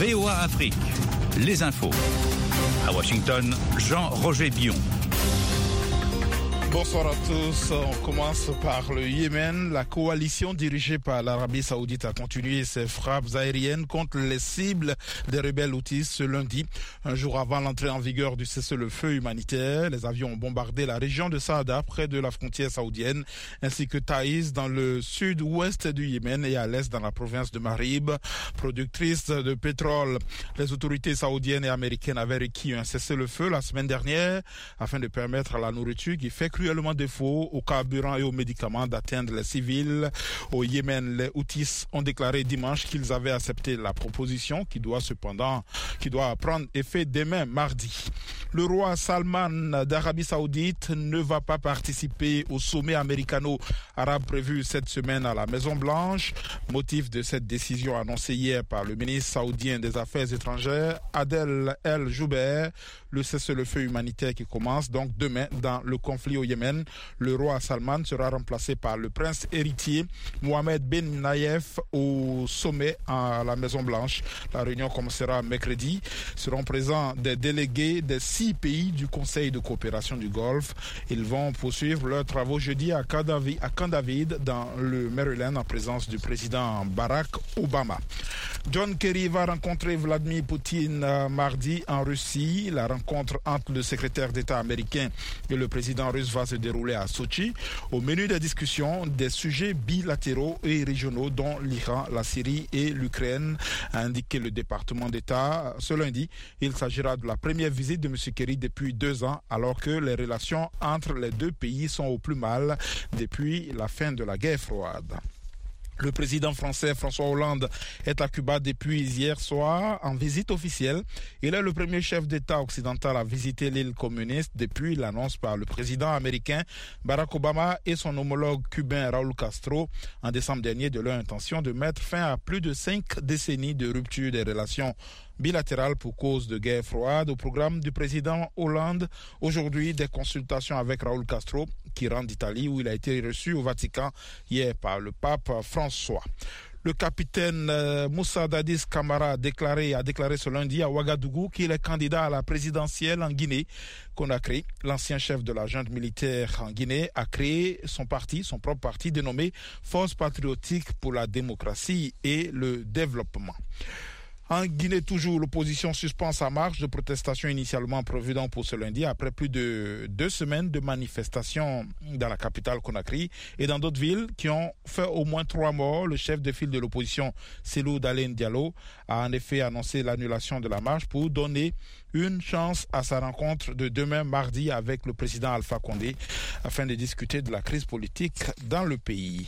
VOA Afrique, les infos. À Washington, Jean-Roger Bion. Bonsoir à tous. On commence par le Yémen. La coalition dirigée par l'Arabie Saoudite a continué ses frappes aériennes contre les cibles des rebelles houthis ce lundi. Un jour avant l'entrée en vigueur du cessez-le-feu humanitaire, les avions ont bombardé la région de Saada, près de la frontière saoudienne, ainsi que Taïz, dans le sud-ouest du Yémen et à l'est dans la province de Marib, productrice de pétrole. Les autorités saoudiennes et américaines avaient requis un cessez-le-feu la semaine dernière afin de permettre à la nourriture qui fait cruellement défaut aux carburants et aux médicaments d'atteindre les civils. Au Yémen, les Houthis ont déclaré dimanche qu'ils avaient accepté la proposition qui doit prendre effet demain mardi. Le roi Salman d'Arabie Saoudite ne va pas participer au sommet américano-arabe prévu cette semaine à la Maison-Blanche. Motif de cette décision annoncée hier par le ministre saoudien des Affaires étrangères, Adel El-Jouber, le cessez-le-feu humanitaire qui commence donc demain dans le conflit au Yémen. Le roi Salman sera remplacé par le prince héritier Mohamed bin Nayef au sommet à la Maison-Blanche. La réunion commencera mercredi. Seront présents des délégués des 6 pays du Conseil de coopération du Golfe. Ils vont poursuivre leurs travaux jeudi à Camp David dans le Maryland en présence du président Barack Obama. John Kerry va rencontrer Vladimir Poutine mardi en Russie. La rencontre entre le secrétaire d'État américain et le président russe va se dérouler à Sochi. Au menu des discussions, des sujets bilatéraux et régionaux dont l'Iran, la Syrie et l'Ukraine, a indiqué le département d'État. Ce lundi, il s'agira de la première visite de M. Kerry depuis 2 ans, alors que les relations entre les deux pays sont au plus mal depuis la fin de la guerre froide. Le président français François Hollande est à Cuba depuis hier soir en visite officielle. Il est le premier chef d'État occidental à visiter l'île communiste depuis l'annonce par le président américain Barack Obama et son homologue cubain Raúl Castro en décembre dernier de leur intention de mettre fin à plus de 5 décennies de rupture des relations bilatérales pour cause de guerre froide. Au programme du président Hollande, aujourd'hui, des consultations avec Raúl Castro qui rentre d'Italie où il a été reçu au Vatican hier par le pape François. Le capitaine Moussa Dadis Camara a déclaré ce lundi à Ouagadougou qu'il est candidat à la présidentielle en Guinée-Conakry. L'ancien chef de la junte militaire en Guinée a créé son propre parti dénommé Force patriotique pour la démocratie et le développement. En Guinée, toujours, l'opposition suspend sa marche de protestation initialement prévue pour ce lundi après plus de 2 semaines de manifestations dans la capitale Conakry et dans d'autres villes qui ont fait au moins 3 morts. Le chef de file de l'opposition, Cellou Dalein Diallo, a en effet annoncé l'annulation de la marche pour donner une chance à sa rencontre de demain mardi avec le président Alpha Condé afin de discuter de la crise politique dans le pays.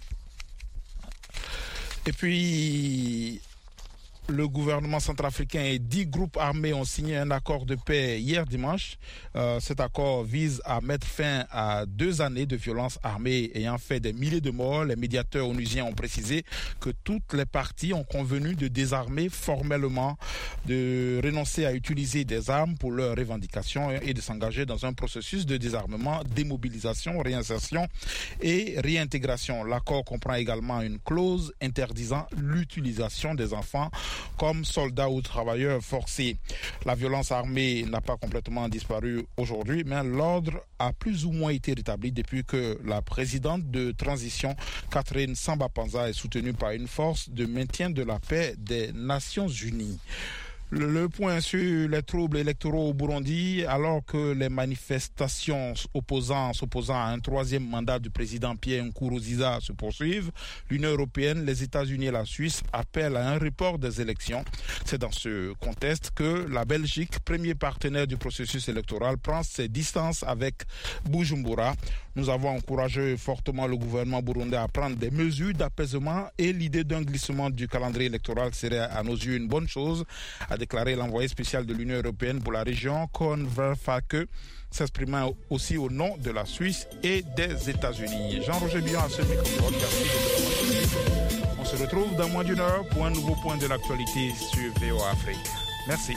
Et puis, le gouvernement centrafricain et 10 groupes armés ont signé un accord de paix hier dimanche. Cet accord vise à mettre fin à 2 années de violences armées ayant fait des milliers de morts. Les médiateurs onusiens ont précisé que toutes les parties ont convenu de désarmer formellement, de renoncer à utiliser des armes pour leurs revendications et de s'engager dans un processus de désarmement, démobilisation, réinsertion et réintégration. L'accord comprend également une clause interdisant l'utilisation des enfants comme soldats ou travailleurs forcés. La violence armée n'a pas complètement disparu aujourd'hui, mais l'ordre a plus ou moins été rétabli depuis que la présidente de transition, Catherine Samba-Panza, est soutenue par une force de maintien de la paix des Nations Unies. Le point sur les troubles électoraux au Burundi, alors que les manifestations s'opposant à un 3e mandat du président Pierre Nkurunziza se poursuivent, l'Union européenne, les États-Unis et la Suisse appellent à un report des élections. C'est dans ce contexte que la Belgique, premier partenaire du processus électoral, prend ses distances avec Bujumbura. Nous avons encouragé fortement le gouvernement burundais à prendre des mesures d'apaisement et l'idée d'un glissement du calendrier électoral serait à nos yeux une bonne chose, a déclaré l'envoyé spécial de l'Union européenne pour la région, Koen Vervaeke, s'exprimant aussi au nom de la Suisse et des États-Unis. Jean-Roger Bion à ce microphone. On se retrouve dans moins d'1 heure pour un nouveau point de l'actualité sur VOA Afrique. Merci.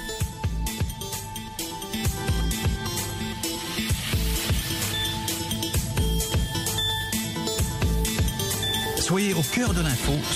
Soyez au cœur de l'info